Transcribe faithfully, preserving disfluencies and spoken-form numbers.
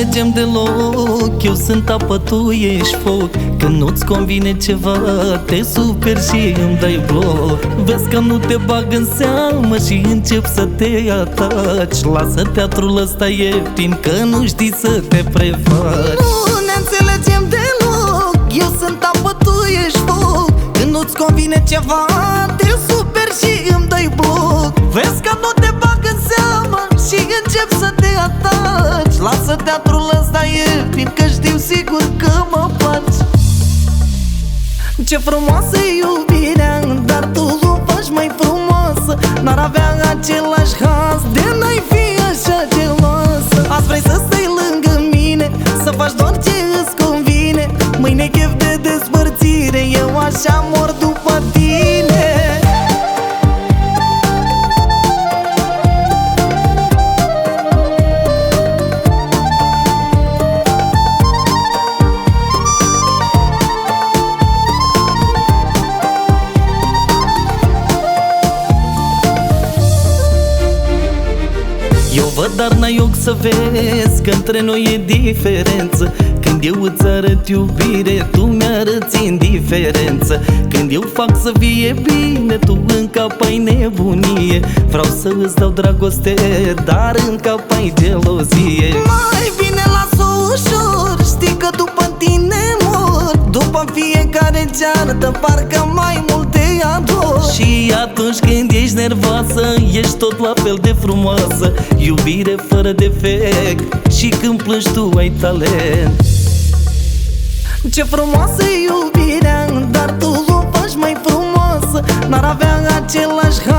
înțelegem deloc. Eu sunt apă, tu ești foc. Când nu-ți convine ceva, te superi și îmi dai bloc. Vezi că nu te bag în seamă și încep să te ataci. Lasă teatrul ăsta ieftin, că nu știi să te prefaci. Nu ne înțelegem deloc. Eu sunt apă, tu ești foc. Când nu-ți convine ceva, te superi și îmi dai bloc. Vezi că nu te bag în seamă și încep să te ataci. Lasă teatrul ăsta ieftin, că știu sigur că mă faci. Ce frumoasă e iubirea, dar tu o faci mai frumoasă. N-ar avea același haz de n-ai fi așa geloasă. Azi vrei să stai lângă mine, să faci doar ce îți convine. Mâine chef de despărțire, eu așa mor după tine. Eu văd, dar n-ai ochi să vezi că între noi e diferență. Când eu îți arăt iubire, tu mi-arăți indiferență. Când eu fac să fie bine, tu în cap ai nebunie. Vreau să îți dau dragoste, dar în cap ai gelozie. Mai bine las-o ușor, știi că după tine mor. După fiecare ceartă, parcă mai mult te ador. Și atunci când ești nervoasă, ești tot la fel de frumoasă. Iubire fără defect, și când plângi tu ai talent. Ce frumoasă e iubirea, dar tu o faci mai frumoasă. N-ar avea același